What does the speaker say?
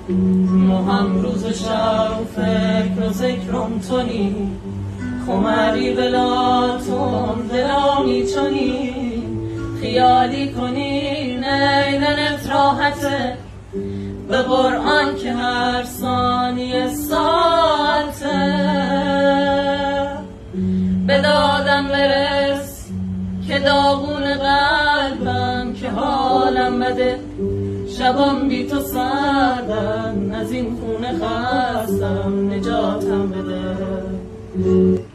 ما هم روز و شب فکر و ذکرم تونی، خمری بلاتون دلامی چونی، خیالی کنی نیلنت راحته، به قرآن که هر ثانیه ساعته، به دادم برس که داغون قلبم، که حالم بده شبام بی تو سردم، از این خونه خستم نجاتم بده.